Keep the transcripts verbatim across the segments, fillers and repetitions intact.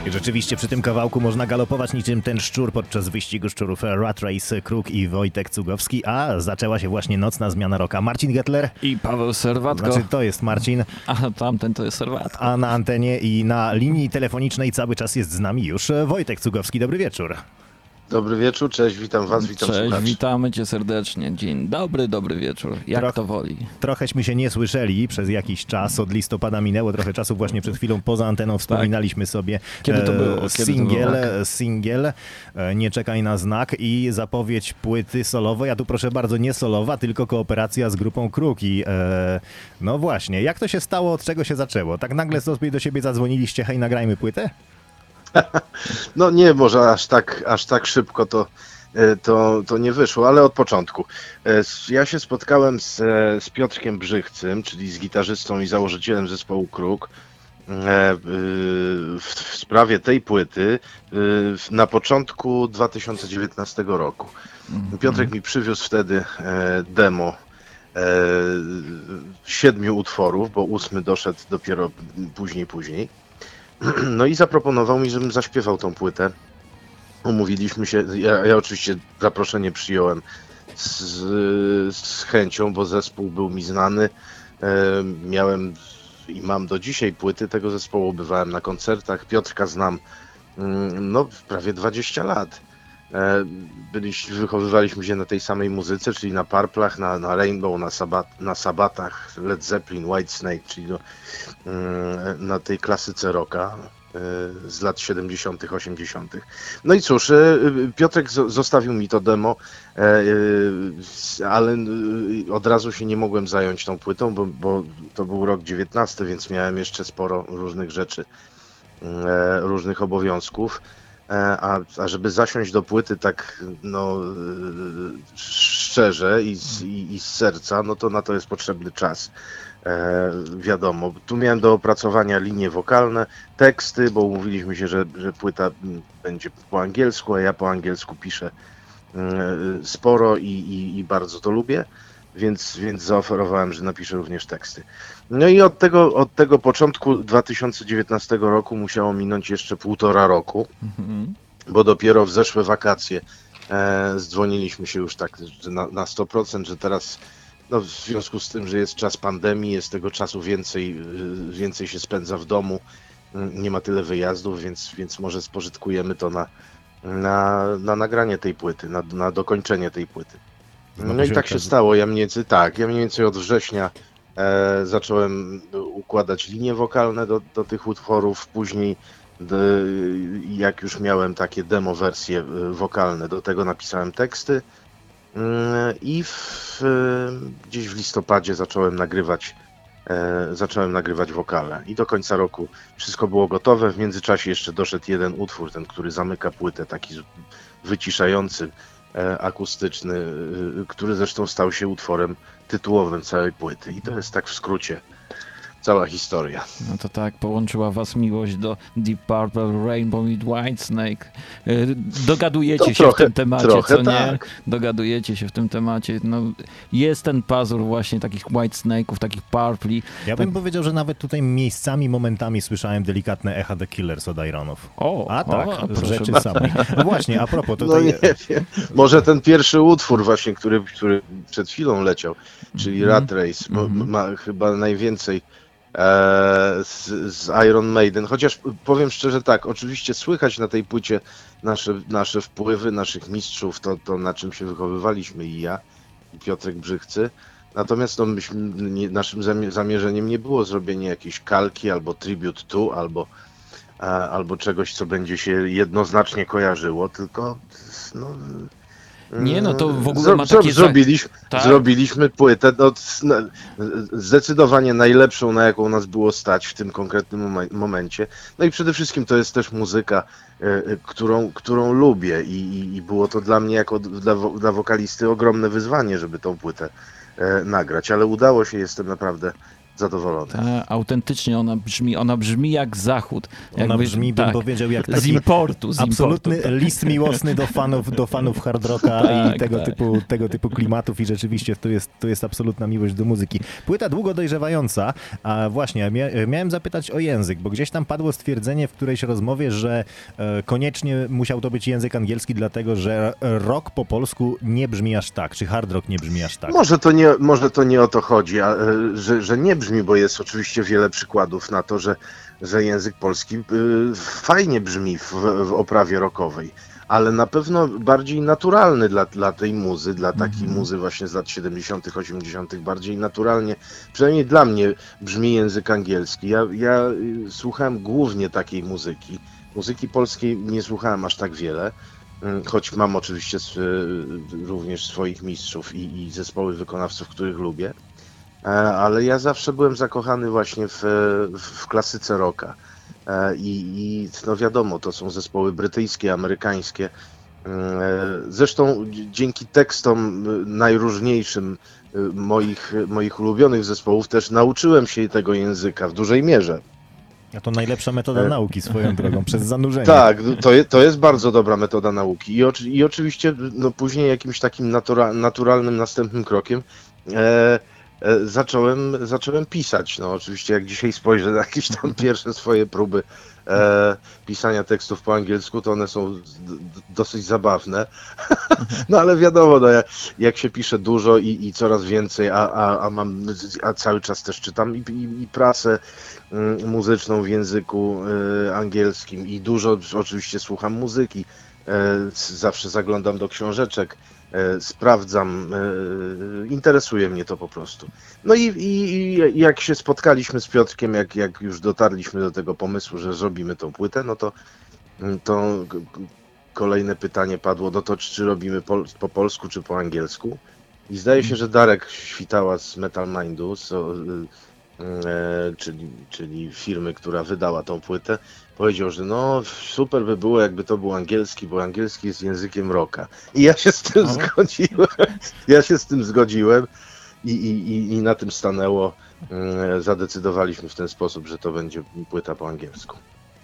I rzeczywiście przy tym kawałku można galopować niczym ten szczur podczas wyścigu szczurów Rat Race, Kruk i Wojtek Cugowski, a zaczęła się właśnie nocna zmiana roka. Marcin Gettler i Paweł Serwatko. Znaczy to jest Marcin. A tamten to jest Serwatko. A na antenie i na linii telefonicznej cały czas jest z nami już Wojtek Cugowski. Dobry wieczór. Dobry wieczór, cześć, witam was, witam Cześć, słuchaczy. witamy cię serdecznie. Dzień dobry, dobry wieczór. Jak Troch- to woli. Trochęśmy się nie słyszeli przez jakiś czas, od listopada minęło trochę czasu, właśnie przed chwilą poza anteną wspominaliśmy sobie Kiedy to było? Kiedy singiel, to było? singiel, e, Nie czekaj na znak i zapowiedź płyty solowej, a tu proszę bardzo nie solowa, tylko kooperacja z grupą Kruk i e, no właśnie, jak to się stało, od czego się zaczęło? Tak nagle sobie do siebie zadzwoniliście, hej, nagrajmy płytę? No nie, może aż tak, aż tak szybko to, to, to nie wyszło, ale od początku. Ja się spotkałem z, z Piotrkiem Brzychcym, czyli z gitarzystą i założycielem zespołu Kruk, w, w sprawie tej płyty na początku dwa tysiące dziewiętnastego roku. Piotrek mi przywiózł wtedy demo siedmiu utworów, bo ósmy doszedł dopiero później, później. No i zaproponował mi, żebym zaśpiewał tą płytę. Umówiliśmy się, ja, ja oczywiście zaproszenie przyjąłem z, z chęcią, bo zespół był mi znany. E, miałem i mam do dzisiaj płyty tego zespołu, bywałem na koncertach. Piotrka znam no prawie dwadzieścia lat. E, byliśmy, wychowywaliśmy się na tej samej muzyce, czyli na Purplach, na, na Rainbow, na, Sabat, na Sabatach, Led Zeppelin, Whitesnake, czyli do, na tej klasyce rocka z lat siedemdziesiątych, osiemdziesiątych. No i cóż, Piotrek zostawił mi to demo, ale od razu się nie mogłem zająć tą płytą, bo, bo to był rok dziewiętnasty, więc miałem jeszcze sporo różnych rzeczy, różnych obowiązków. A, a żeby zasiąść do płyty tak no szczerze i z, i, i z serca, no to na to jest potrzebny czas. E, wiadomo, tu miałem do opracowania linie wokalne, teksty, bo umówiliśmy się, że, że płyta będzie po angielsku, a ja po angielsku piszę e, sporo i, i, i bardzo to lubię, więc, więc zaoferowałem, że napiszę również teksty. No i od tego, od tego początku dwa tysiące dziewiętnastego roku musiało minąć jeszcze półtora roku, mhm. bo dopiero w zeszłe wakacje e, zdzwoniliśmy się już tak na, na sto procent, że teraz no, w związku z tym, że jest czas pandemii, jest tego czasu więcej, więcej się spędza w domu, nie ma tyle wyjazdów, więc, więc może spożytkujemy to na, na, na nagranie tej płyty, na, na dokończenie tej płyty. No i tak się stało, ja mniej więcej, tak, ja mniej więcej od września e, zacząłem układać linie wokalne do, do tych utworów, później do, jak już miałem takie demo wersje wokalne, do tego napisałem teksty. I w, gdzieś w listopadzie zacząłem nagrywać, e, zacząłem nagrywać wokale i do końca roku wszystko było gotowe. W międzyczasie jeszcze doszedł jeden utwór, ten, który zamyka płytę, taki wyciszający, e, akustyczny, e, który zresztą stał się utworem tytułowym całej płyty. I to jest tak w skrócie cała historia. No to tak, połączyła was miłość do Deep Purple, Rainbow i Whitesnake. Dogadujecie to się trochę, w tym temacie, trochę co tak. nie? Dogadujecie się w tym temacie. No, jest ten pazur właśnie takich Whitesnake'ów, takich Purpli. Ja bym tak powiedział, że nawet tutaj miejscami, momentami słyszałem delikatne echa The Killers od Ironów. O, a tak, o, w rzeczy samej. No właśnie, a propos tutaj... No nie wiem. Może ten pierwszy utwór właśnie, który, który przed chwilą leciał, czyli mm-hmm. Rat Race, bo mm-hmm. ma chyba najwięcej Z, z Iron Maiden, chociaż powiem szczerze tak, oczywiście słychać na tej płycie nasze, nasze wpływy, naszych mistrzów, to, to na czym się wychowywaliśmy i ja, i Piotrek Brzychcy, natomiast no, myśmy, nie, naszym zamierzeniem nie było zrobienie jakiejś kalki albo tribute to, albo, a, albo czegoś, co będzie się jednoznacznie kojarzyło, tylko no, nie, no to w ogóle ma takie... Zrobiliśmy, tak? zrobiliśmy płytę no, zdecydowanie najlepszą, na jaką nas było stać w tym konkretnym momencie. No i przede wszystkim to jest też muzyka, którą, którą lubię i, i było to dla mnie jako dla, dla wokalisty ogromne wyzwanie, żeby tą płytę nagrać, ale udało się, jestem naprawdę zadowolony. Ta, autentycznie ona brzmi, ona brzmi jak zachód. Ona Jakby- brzmi, bym tak, powiedział, jak z taki importu. Z absolutny importu, tak. list miłosny do fanów, do fanów hard rocka Tak, i tego, tak. typu, tego typu klimatów i rzeczywiście to jest, to jest absolutna miłość do muzyki. Płyta długo dojrzewająca, a właśnie mia miałem zapytać o język, bo gdzieś tam padło stwierdzenie w którejś rozmowie, że e, koniecznie musiał to być język angielski, dlatego że rock po polsku nie brzmi aż tak, czy hard rock nie brzmi aż tak. Może to nie, może to nie o to chodzi, a, e, że, że nie brzmi, bo jest oczywiście wiele przykładów na to, że, że język polski y, fajnie brzmi w, w oprawie rockowej, ale na pewno bardziej naturalny dla, dla tej muzy, dla takiej Mhm. muzy właśnie z lat siedemdziesiątych, osiemdziesiątych, bardziej naturalnie, przynajmniej dla mnie brzmi język angielski. Ja, ja y, słuchałem głównie takiej muzyki. Muzyki polskiej nie słuchałem aż tak wiele. Choć mam oczywiście s- również swoich mistrzów i, i zespoły wykonawców, których lubię, E, ale ja zawsze byłem zakochany właśnie w, w klasyce rocka. E, I, I no wiadomo, to są zespoły brytyjskie, amerykańskie. E, Zresztą dzie- dzięki tekstom y, najróżniejszym y, moich, moich ulubionych zespołów też nauczyłem się tego języka w dużej mierze. A to najlepsza metoda E, nauki swoją drogą, przez zanurzenie. Tak, to, je, to jest bardzo dobra metoda nauki i, oczy, i oczywiście no, później jakimś takim natura, naturalnym następnym krokiem e, e, zacząłem, zacząłem pisać. No oczywiście jak dzisiaj spojrzę na jakieś tam pierwsze swoje próby e, pisania tekstów po angielsku, to one są d, d, dosyć zabawne. No ale wiadomo, no, jak, jak się pisze dużo i, i coraz więcej, a, a, a mam, a cały czas też czytam i, i, i prasę mm, muzyczną w języku y, angielskim i dużo oczywiście słucham muzyki. E, zawsze zaglądam do książeczek, e, sprawdzam, e, interesuje mnie to po prostu. No i, i, i jak się spotkaliśmy z Piotrkiem, jak, jak już dotarliśmy do tego pomysłu, że zrobimy tą płytę, no to, to k- k- kolejne pytanie padło, no to czy robimy pol, po polsku, czy po angielsku? I zdaje się, że Darek Świtała z Metal Mindu, so, e, czyli, czyli firmy, która wydała tą płytę, powiedział, że no super by było, jakby to był angielski, bo angielski jest językiem rocka. I ja się z tym Ale- zgodziłem. Ja się z tym zgodziłem i, i, i, i na tym stanęło. E, Zadecydowaliśmy w ten sposób, że to będzie płyta po angielsku.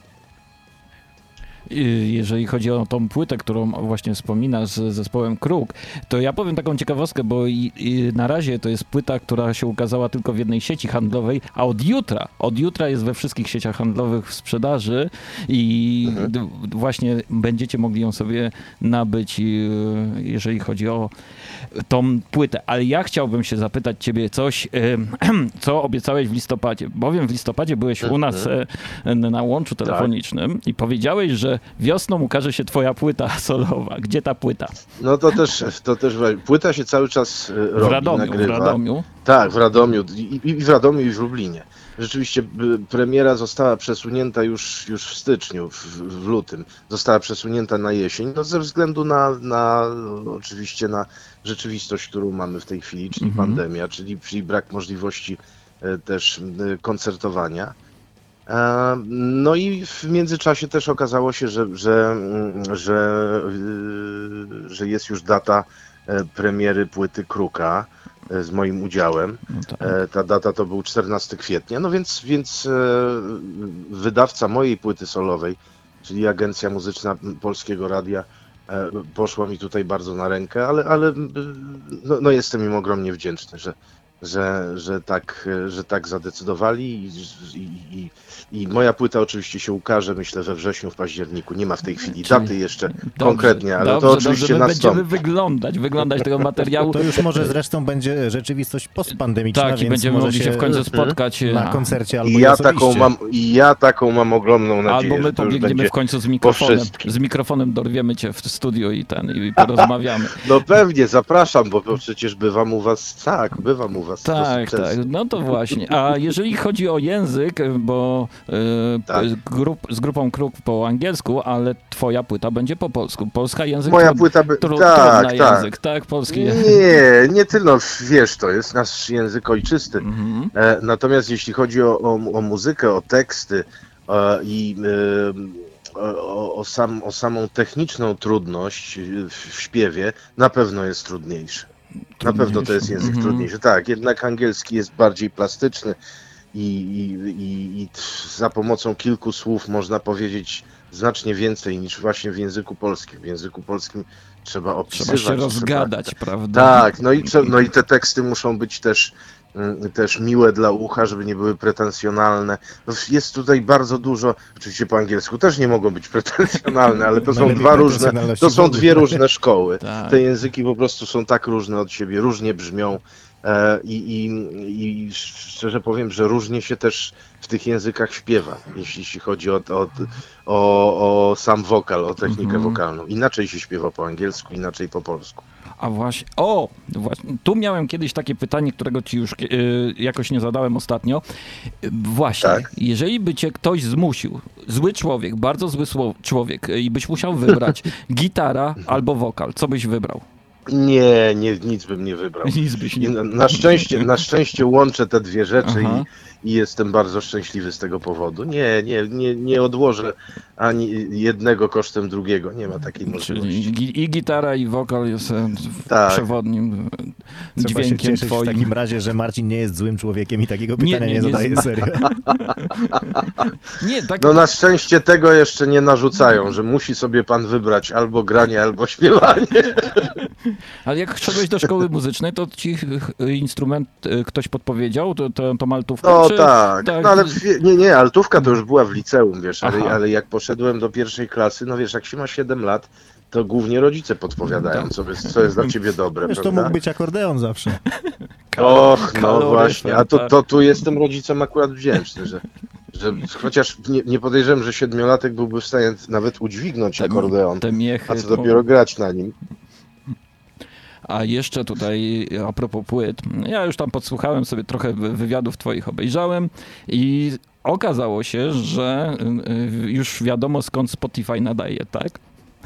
Y, Jeżeli chodzi o tą płytę, którą właśnie wspominasz z zespołem Kruk, to ja powiem taką ciekawostkę, bo i, i na razie to jest płyta, która się ukazała tylko w jednej sieci handlowej, a od jutra, od jutra jest we wszystkich sieciach handlowych w sprzedaży i Mhm. d- właśnie będziecie mogli ją sobie nabyć, y, jeżeli chodzi o tą płytę. Ale ja chciałbym się zapytać ciebie coś, y, co obiecałeś w listopadzie, bowiem w listopadzie byłeś u nas e, na łączu telefonicznym i powiedziałeś, że wiosną ukaże się twoja płyta solowa. Gdzie ta płyta? No to też, to też płyta się cały czas e, W robi, Radomiu, w nagrywa. Radomiu. Tak, w Radomiu i, i w Radomiu i w Lublinie. Rzeczywiście y, premiera została przesunięta już, już w styczniu, w, w lutym. Została przesunięta na jesień, no ze względu na, na no, oczywiście na rzeczywistość, którą mamy w tej chwili, czyli Mhm. pandemia, czyli, czyli brak możliwości e, też e, koncertowania. E, No i w międzyczasie też okazało się, że, że, mm, że, y, że jest już data e, premiery płyty Kruka e, z moim udziałem. No tak. E, Ta data to był czternastego kwietnia, no więc, więc e, wydawca mojej płyty solowej, czyli Agencja Muzyczna Polskiego Radia, e, poszła mi tutaj bardzo na rękę, ale, ale e, no, no jestem im ogromnie wdzięczny, że, że, że, tak, e, że tak zadecydowali i, i, i, i moja płyta oczywiście się ukaże, myślę, we wrześniu, w październiku. Nie ma w tej chwili Czyli- daty jeszcze Dobrze, konkretnie, ale dobrze, to oczywiście dobrze, my nastąpi. będziemy wyglądać, wyglądać tego materiału. To już może zresztą będzie rzeczywistość postpandemiczna, Tak, i więc będziemy może mogli się w końcu spotkać. na a- koncercie albo I i ja, osobiście. taką mam, I ja taką mam ogromną nadzieję, Albo my że to już pobiegniemy będzie... w końcu z mikrofonem. wszystkim. Z mikrofonem dorwiemy cię w studiu i ten i porozmawiamy. No pewnie, zapraszam, bo przecież bywam u was, tak, bywam u was Tak, dosyć tak, często. no to właśnie. A jeżeli chodzi o język, bo y, Tak. grup, z grupą Kruk po angielsku, ale twoja płyta będzie po polsku. Polska język Moja trud- płyta by... tru, tak, trudny tak. język, tak? Polski język. Nie, nie tyle, no wiesz, to jest nasz język ojczysty. Mhm. E, natomiast jeśli chodzi o, o, o muzykę, o teksty e, i e, o, o, sam, o samą techniczną trudność w, w śpiewie, na pewno jest trudniejszy. Na pewno to jest język Mhm. trudniejszy. Tak, jednak angielski jest bardziej plastyczny i, i, i, i za pomocą kilku słów można powiedzieć znacznie więcej niż właśnie w języku polskim. W języku polskim trzeba opisywać. Trzeba się rozgadać, Trzeba, prawda? tak, no i, trze- no i te teksty muszą być też, mm, też miłe dla ucha, żeby nie były pretensjonalne. No, jest tutaj bardzo dużo, oczywiście po angielsku też nie mogą być pretensjonalne, ale to są Najlepiej dwa różne, pretensjonalności to w są ogóle. dwie różne szkoły. Tak. Te języki po prostu są tak różne od siebie, różnie brzmią e, i, i, i szczerze powiem, że różnie się też w tych językach śpiewa, jeśli, jeśli chodzi o, o, o, o sam wokal, o technikę Mhm. wokalną. Inaczej się śpiewa po angielsku, inaczej po polsku. A właśnie, o, właśnie, tu miałem kiedyś takie pytanie, którego ci już y, jakoś nie zadałem ostatnio. Y, Właśnie, Tak. jeżeli by cię ktoś zmusił, zły człowiek, bardzo zły sło- człowiek, y, i byś musiał wybrać gitara albo wokal, co byś wybrał? Nie, nie, nic bym nie wybrał. Nic byś I nie... na, na, szczęście, na szczęście łączę te dwie rzeczy Aha. i, i jestem bardzo szczęśliwy z tego powodu. Nie, nie, nie, nie odłożę ani jednego kosztem drugiego. Nie ma takiej Czyli możliwości. gi- i gitara, i wokal jest e, w- Tak. przewodnim e, Trzeba się dźwiękiem cieszyć w twoim. takim razie, że Marcin nie jest złym człowiekiem i takiego Nie, pytania nie, nie, nie zadaje jest- serio. Nie, tak, No na szczęście tego jeszcze nie narzucają, że musi sobie pan wybrać albo granie, albo śpiewanie. ale jak szedłeś do szkoły muzycznej, to ci e, instrument e, ktoś podpowiedział, to, to, to maltówkę? No czy... tak, tak. no ale wie- nie, nie, altówka to już była w liceum, wiesz, ale, Aha. ale jak poszedłem do pierwszej klasy, no wiesz, jak się ma siedem lat, to głównie rodzice podpowiadają, Tak. co jest, co jest dla ciebie dobre, Wiesz, to prawda? mógł być akordeon zawsze. Och, no Kaloryfer, właśnie, a to, tak. to tu jestem rodzicom akurat wdzięczny, że, że chociaż nie, nie podejrzewam, że siedmiolatek byłby w stanie nawet udźwignąć Te- akordeon, Te miechy. a co to- dopiero grać na nim. A jeszcze tutaj a propos płyt, ja już tam podsłuchałem sobie trochę wy- wywiadów twoich, obejrzałem i okazało się, że y, y, już wiadomo skąd Spotify nadaje, tak?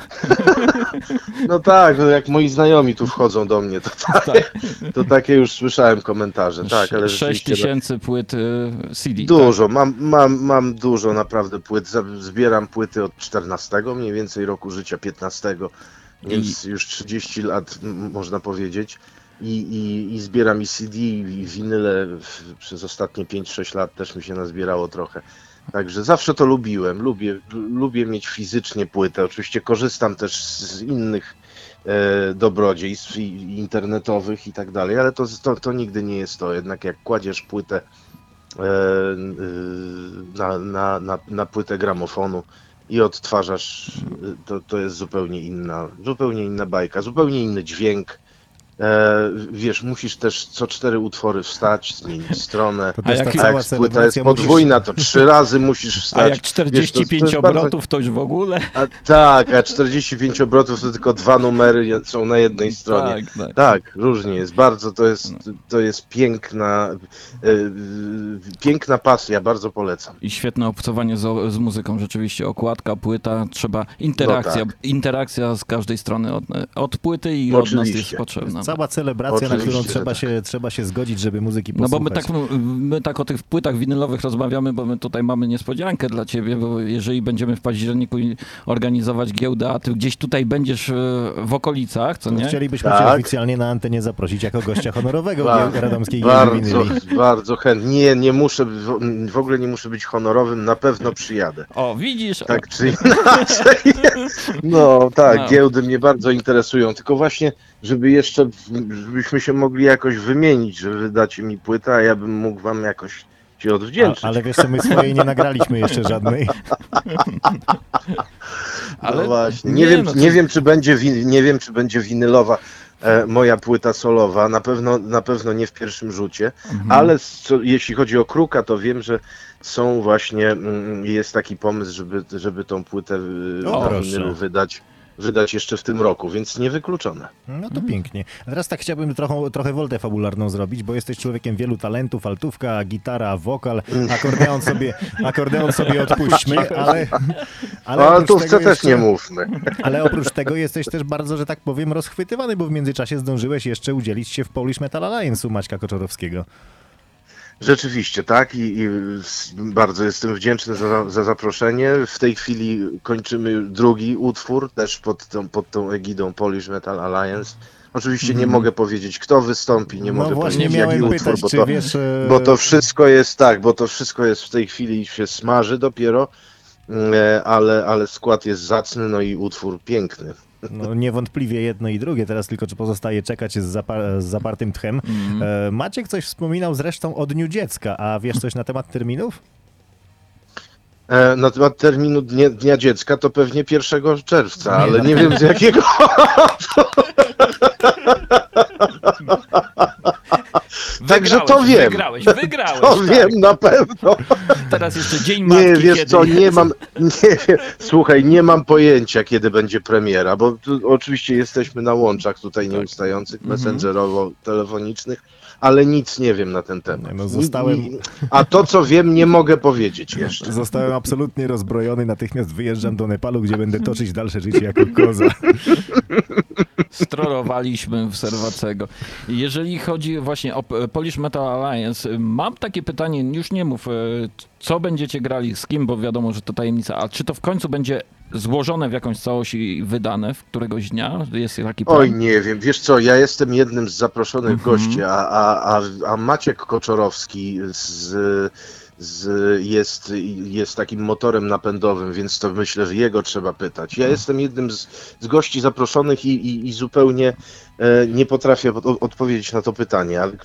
No tak, no jak moi znajomi tu wchodzą do mnie, to, tak, to takie już słyszałem komentarze, tak, ale sześć rzeczywiście no, tysięcy płyt y, C D. dużo, mam, mam, mam dużo naprawdę płyt, Za- zbieram płyty od czternastego mniej więcej roku życia, piętnastego, więc już trzydzieści lat m, można powiedzieć. I, i, I zbieram i C D, i winyle w- przez ostatnie pięć sześć lat też mi się nazbierało trochę. Także zawsze to lubiłem, lubię, lubię mieć fizycznie płytę. Oczywiście korzystam też z innych e, dobrodziejstw i- internetowych i tak dalej, ale to, to, to nigdy nie jest to. Jednak jak kładziesz płytę e, y, na, na, na, na płytę gramofonu i odtwarzasz, y, to, to jest zupełnie inna, zupełnie inna bajka, zupełnie inny dźwięk. E, wiesz, musisz też co cztery utwory wstać, zmienić stronę. To A też jak- ta A cała jak płyta jest celebracja musisz- podwójna, to trzy razy musisz wstać. A jak czterdzieści pięć Wiesz, to- to jest obrotów, to już w ogóle? A, tak, a czterdzieści pięć obrotów to tylko dwa numery są na jednej stronie. Tak, tak. Tak, różnie jest. Bardzo to jest, to jest piękna, e, e, piękna pasja, bardzo polecam. I świetne obcowanie z, z muzyką, rzeczywiście. Okładka, płyta, trzeba interakcja. No tak. Interakcja z każdej strony od, od płyty i od nas jest Oczywiście. potrzebna. Cała celebracja, na Oczywiście, którą że trzeba, tak. się, trzeba się zgodzić, żeby muzyki No bo posłuchać. my tak, my tak o tych płytach winylowych rozmawiamy, bo my tutaj mamy niespodziankę dla ciebie, bo jeżeli będziemy w październiku i- organizować giełdę, a ty gdzieś tutaj będziesz e, w okolicach, co nie? Chcielibyśmy cię Tak. oficjalnie na antenie zaprosić jako gościa honorowego Bardzo, Giel- Radomskiej Giełdy Bardzo, Winyli. bardzo chętnie. Nie, nie muszę, w, w ogóle nie muszę być honorowym, na pewno przyjadę. O, widzisz? Tak czy inaczej. No tak, No. giełdy mnie bardzo interesują, tylko właśnie, żeby jeszcze, żebyśmy się mogli jakoś wymienić, że wydacie mi płytę, a ja bym mógł wam jakoś się odwdzięczyć. A, ale wiesz co, my swojej nie nagraliśmy jeszcze żadnej. Ale- No właśnie. nie, Nie, wiem, no nie, to- wiem, czy będzie win, nie wiem, czy będzie winylowa e, moja płyta solowa, na pewno, na pewno nie w pierwszym rzucie, Mhm. ale co, jeśli chodzi o Kruka, to wiem, że są właśnie, mm, jest taki pomysł, żeby, żeby tą płytę y, O, na proszę. winylu wydać, wydać jeszcze w tym roku, więc niewykluczone. No to pięknie. A teraz tak chciałbym trochę, trochę woltę fabularną zrobić, bo jesteś człowiekiem wielu talentów, altówka, gitara, wokal, akordeon sobie, akordeon sobie odpuśćmy, ale... Ale oprócz o altówce tego też jeszcze- nie mówmy. Ale oprócz tego jesteś też bardzo, że tak powiem, rozchwytywany, bo w międzyczasie zdążyłeś jeszcze udzielić się w Polish Metal Alliance u Maćka Koczorowskiego. Rzeczywiście, tak, i, i s- bardzo jestem wdzięczny za, za zaproszenie. W tej chwili kończymy drugi utwór, też pod tą, pod tą egidą Polish Metal Alliance. Oczywiście nie mogę powiedzieć, kto wystąpi, nie No mogę właśnie powiedzieć, jaki miałem utwór, pytać, bo czy to, wiesz... e, bo to wszystko jest tak, bo to wszystko jest w tej chwili się smaży dopiero, e, ale, ale skład jest zacny, no i utwór piękny. No niewątpliwie jedno i drugie, teraz tylko czy pozostaje czekać z, zapar- z zapartym tchem. E, Maciek coś wspominał zresztą o Dniu Dziecka, a wiesz coś na temat terminów? E, Na temat terminu Dnia, Dnia Dziecka to pewnie pierwszego czerwca, ale nie wiem z jakiego. Także to Wygrałeś, wiem. Wygrałeś, wygrałeś. To tak. wiem na pewno. Teraz jeszcze Dzień Matki. Nie, wiesz kiedy co, jest. nie mam, nie, wiem. Słuchaj, nie mam pojęcia, kiedy będzie premiera, bo tu, oczywiście jesteśmy na łączach tutaj nieustających, messengerowo-telefonicznych, ale nic nie wiem na ten temat. Nie, no, zostałem- Ni- ni- A to, co wiem, nie mogę powiedzieć jeszcze. Zostałem absolutnie rozbrojony, natychmiast wyjeżdżam do Nepalu, gdzie będę toczyć dalsze życie jako koza. Strolowaliśmy w Serwacego. Jeżeli chodzi właśnie o P- Polish Metal Alliance, mam takie pytanie, już nie mów, e, co będziecie grali, z kim, bo wiadomo, że to tajemnica, a czy to w końcu będzie złożone w jakąś całość i wydane w któregoś dnia? Jest taki plan? Oj, nie wiem, wiesz co, ja jestem jednym z zaproszonych gości, a, a, a, a Maciek Koczorowski z, z, jest, jest takim motorem napędowym, więc to myślę, że jego trzeba pytać. Ja jestem jednym z, z gości zaproszonych i, i, i zupełnie e, nie potrafię od, odpowiedzieć na to pytanie, ale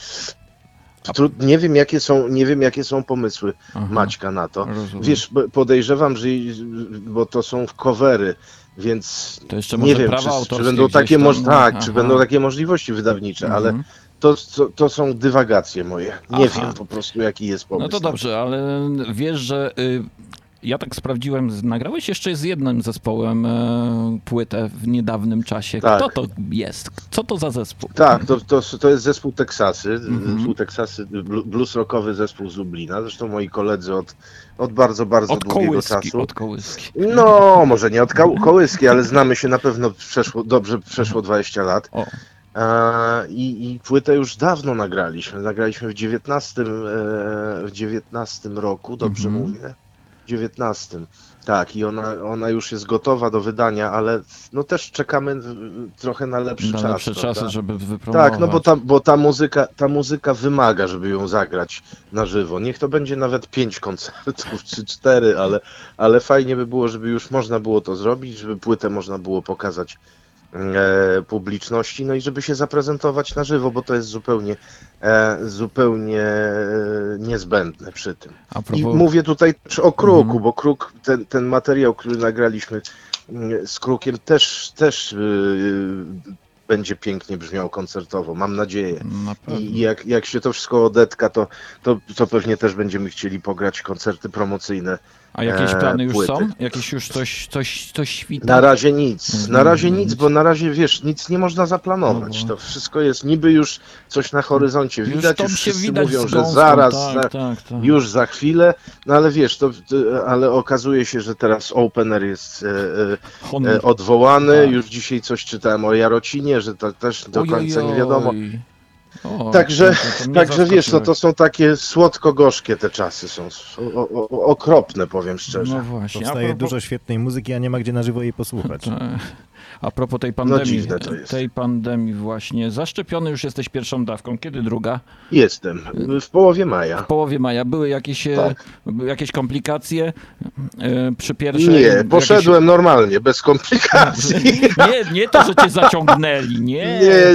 tru, nie wiem, jakie są, nie wiem, jakie są pomysły Aha, Maćka na to. rozumiem. Wiesz, bo- podejrzewam, że bo to są covery, więc To jeszcze nie może wiem, prawa czy, czy autorskie będą gdzieś takie tam, moż- no, tak, aha. czy będą takie możliwości wydawnicze, ale Mhm. to, to, to są dywagacje moje. Nie Aha. wiem po prostu, jaki jest pomysł. No to dobrze, ale wiesz, że y, ja tak sprawdziłem, z- nagrałeś jeszcze z jednym zespołem e, płytę w niedawnym czasie. Tak. Kto to jest? Co to za zespół? Tak, to, to, to jest zespół Teksasy, Mhm. zespół Teksasy, blu- blues rockowy zespół z Lublina, zresztą moi koledzy od, od bardzo, bardzo Od długiego kołyski, czasu. od kołyski. No, może nie od koł- kołyski, ale znamy się na pewno przeszło, dobrze przeszło dwadzieścia lat. O, E, I, I płytę już dawno nagraliśmy. Nagraliśmy w dziewiętnastym, e, w dziewiętnastym roku, dobrze Mhm. mówię? W dziewiętnastym. Tak, i ona, ona już jest gotowa do wydania, ale no też czekamy w- trochę na lepszy na czas. lepsze prawda? czasy, żeby wypromować. Tak, no bo ta, bo ta muzyka, ta muzyka wymaga, żeby ją zagrać na żywo. Niech to będzie nawet pięć koncertów czy cztery, ale, ale fajnie by było, żeby już można było to zrobić, żeby płytę można było pokazać e, publiczności, no i żeby się zaprezentować na żywo, bo to jest zupełnie, e, zupełnie e, niezbędne przy tym. A I propos, mówię tutaj też o Kruku, Mhm. bo Kruk, ten, ten materiał, który nagraliśmy mm, z Krukiem też, też yy, będzie pięknie brzmiał koncertowo, mam nadzieję. na pewno. I jak, jak się to wszystko odetka, to, to, to pewnie też będziemy chcieli pograć koncerty promocyjne. A jakieś e, plany już płyty. są? Jakieś już coś, coś, coś świta? Na razie nic, na razie Mhm. nic, bo na razie wiesz, nic nie można zaplanować. No bo- To wszystko jest niby już coś na horyzoncie Już widać, to już się wszyscy widać mówią, z że gąską, zaraz, tak, za, tak, tak. już za chwilę, no ale wiesz, to, to, ale okazuje się, że teraz Opener jest e, e, Honor. e, odwołany, Tak. już dzisiaj coś czytałem o Jarocinie, że to też do Oj, końca oj, nie wiadomo. oj. O, Także, to- to mnie także wiesz, no zaskoczyłeś. to są takie słodko-gorzkie te czasy, są o, o, o, okropne, powiem szczerze. No właśnie. Powstaje a propos, dużo świetnej muzyki, a nie ma gdzie na żywo jej posłuchać. Tak. A propos tej pandemii, dziwne to jest. tej pandemii właśnie, zaszczepiony już jesteś pierwszą dawką. Kiedy druga? Jestem, w połowie maja. W połowie maja. Były jakieś, e, Tak. były jakieś komplikacje e, przy pierwszej? Nie, Jakieś- poszedłem normalnie, bez komplikacji. Nie, nie to, że cię zaciągnęli, nie. Nie,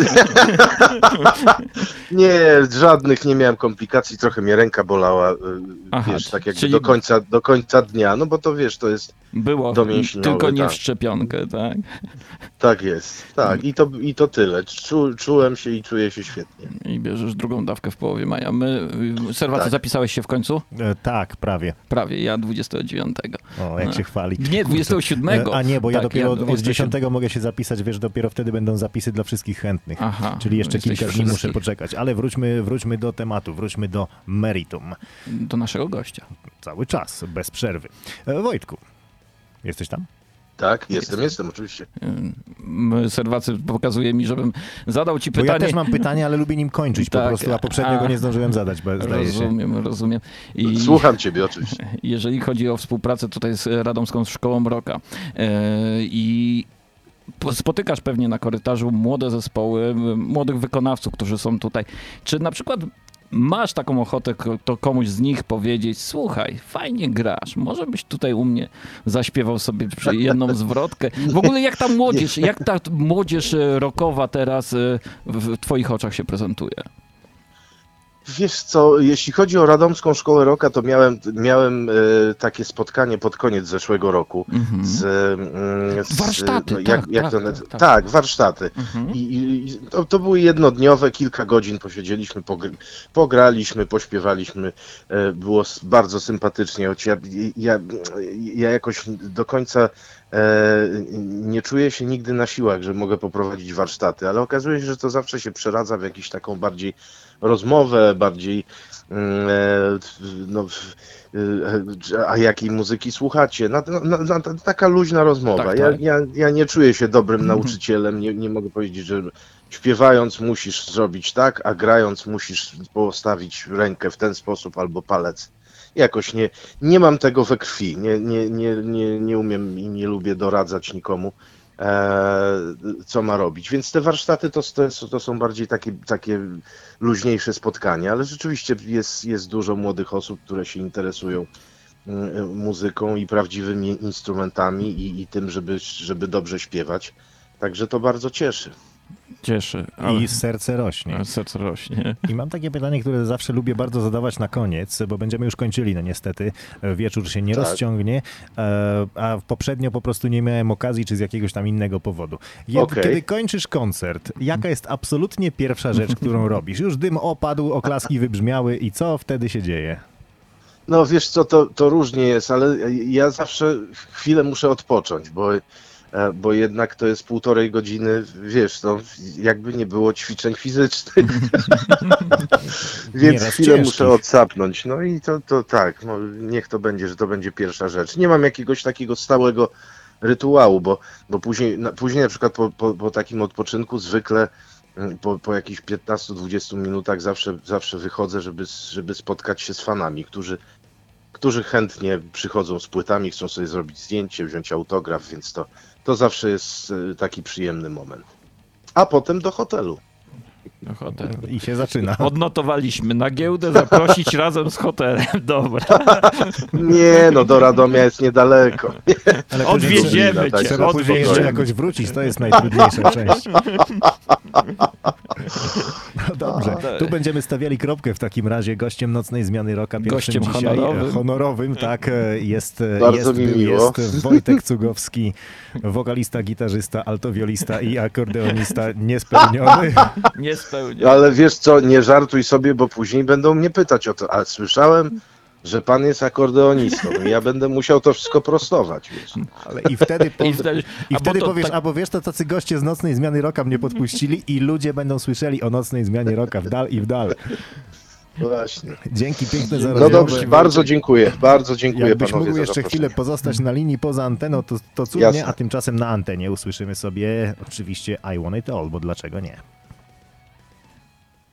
nie, żadnych nie miałem komplikacji, trochę mnie ręka bolała, y, Aha, wiesz, tak jakby czyli- do końca, do końca dnia, no bo to wiesz, to jest, Było, domięśniowy, tylko nie w tak. szczepionkę, tak? tak jest, tak, i to, i to tyle, Czu, czułem się i czuję się świetnie. I bierzesz drugą dawkę w połowie maja. My, y, Serwaty, Tak. zapisałeś się w końcu? E, tak, prawie. Prawie, ja dwudziestego dziewiątego. O, jak No. się chwali. Nie, dwudziestego siódmego. E, A nie, bo ja Tak, dopiero od- od dwudziestego dziesiątego mogę się zapisać, wiesz, dopiero wtedy będą zapisy dla wszystkich chętnych. Aha. Czyli jeszcze jesteś kilka dni muszę wszystkich. poczekać. Ale wróćmy, wróćmy do tematu, wróćmy do meritum. Do naszego gościa. Cały czas, bez przerwy. E, Wojtku, jesteś tam? Tak, jestem, jestem, oczywiście. Ym, Serwacy pokazuje mi, żebym zadał ci Bo pytanie. ja też mam pytanie, ale lubię nim kończyć po Tak, prostu, a poprzedniego a- nie zdążyłem zadać, bo zdaje się. Rozumiem, rozumiem. I Słucham ciebie, oczywiście. jeżeli chodzi o współpracę tutaj z Radomską Szkołą Rocka yy, i spotykasz pewnie na korytarzu młode zespoły, młodych wykonawców, którzy są tutaj. Czy na przykład masz taką ochotę to komuś z nich powiedzieć, słuchaj, fajnie grasz, może byś tutaj u mnie zaśpiewał sobie jedną zwrotkę. W ogóle jak ta młodzież, jak ta młodzież rockowa teraz w twoich oczach się prezentuje? Wiesz co, jeśli chodzi o Radomską Szkołę Rocka, to miałem, miałem e, takie spotkanie pod koniec zeszłego roku. Mhm. Z, mm, z, Warsztaty, no, jak, tak, jak tak, to, tak, tak. tak, warsztaty. Mhm. I, i i to, to były jednodniowe, kilka godzin posiedzieliśmy, pogr- pograliśmy, pośpiewaliśmy. E, było s- bardzo sympatycznie, choć ja, ja, ja jakoś do końca e, nie czuję się nigdy na siłach, że mogę poprowadzić warsztaty, ale okazuje się, że to zawsze się przeradza w jakąś taką bardziej rozmowę, bardziej mm, e, no, w- e, a jakiej muzyki słuchacie? Na, na, na, taka luźna rozmowa. Tak, ja, tak. ja, ja nie czuję się dobrym nauczycielem, nie, nie mogę powiedzieć, że śpiewając musisz zrobić tak, a grając musisz postawić rękę w ten sposób albo palec. Jakoś nie, nie mam tego we krwi, nie, nie, nie, nie, nie umiem i nie lubię doradzać nikomu, e, co ma robić. Więc te warsztaty to, to, to są bardziej takie, takie luźniejsze spotkania, ale rzeczywiście jest, jest dużo młodych osób, które się interesują mm, muzyką i prawdziwymi instrumentami i, i tym, żeby, żeby dobrze śpiewać. Także to bardzo cieszy. Cieszy. Ale... I serce rośnie. Serce rośnie. I mam takie pytanie, które zawsze lubię bardzo zadawać na koniec, bo będziemy już kończyli, no niestety. Wieczór się nie Tak. rozciągnie, e, a poprzednio po prostu nie miałem okazji, czy z jakiegoś tam innego powodu. Jed, Okej. Kiedy kończysz koncert, jaka jest absolutnie pierwsza rzecz, którą robisz? Już dym opadł, oklaski wybrzmiały i co wtedy się dzieje? No wiesz co, to, to różnie jest, ale ja zawsze chwilę muszę odpocząć, bo, e, bo jednak to jest półtorej godziny, wiesz, no, jakby nie było ćwiczeń fizycznych, więc Nieraz chwilę ciężkich. muszę odsapnąć. No i to, to tak, no, niech to będzie, że to będzie pierwsza rzecz. Nie mam jakiegoś takiego stałego rytuału, bo, bo później, na, później na przykład po, po, po takim odpoczynku zwykle mm, po, po jakichś piętnastu dwudziestu minutach zawsze, zawsze wychodzę, żeby, żeby spotkać się z fanami, którzy, którzy chętnie przychodzą z płytami, chcą sobie zrobić zdjęcie, wziąć autograf, więc to, to zawsze jest e, taki przyjemny moment. A potem do hotelu. No, hotel. I się zaczyna. Odnotowaliśmy na giełdę zaprosić razem z hotelem. Dobra. Nie, no do Radomia jest niedaleko. Ale Odwiedziemy Trzeba- cię. Trzeba później jeszcze spokojnie. jakoś wrócić, to jest najtrudniejsza część. No dobrze, tu będziemy stawiali kropkę w takim razie. Gościem Nocnej Zmiany Rocka, pierwszym Gościem dzisiaj honorowym. e, honorowym, tak, e, jest, e, Bardzo jest, mi był, miło. jest Wojtek Cugowski, wokalista, gitarzysta, altowiolista i akordeonista niespełniony. Nie spełnia. Ale wiesz co, nie żartuj sobie, bo później będą mnie pytać o to, ale słyszałem, że pan jest akordeonistą i ja będę musiał to wszystko prostować, wiesz. Ale I wtedy, po, I wtedy, i a bo wtedy to powiesz, tak- a bo wiesz, to tacy goście z Nocnej Zmiany Rocka mnie podpuścili i ludzie będą słyszeli o Nocnej Zmianie Rocka w dal i w dal. Właśnie. Dzięki piękne za No rozmowę. dobrze, bardzo dziękuję, bardzo dziękuję Jakbyś panowie mógł za jeszcze zaproszenie. chwilę pozostać na linii poza anteną, to, to cudnie, Jasne. a tymczasem na antenie usłyszymy sobie oczywiście I Want It All, bo dlaczego nie?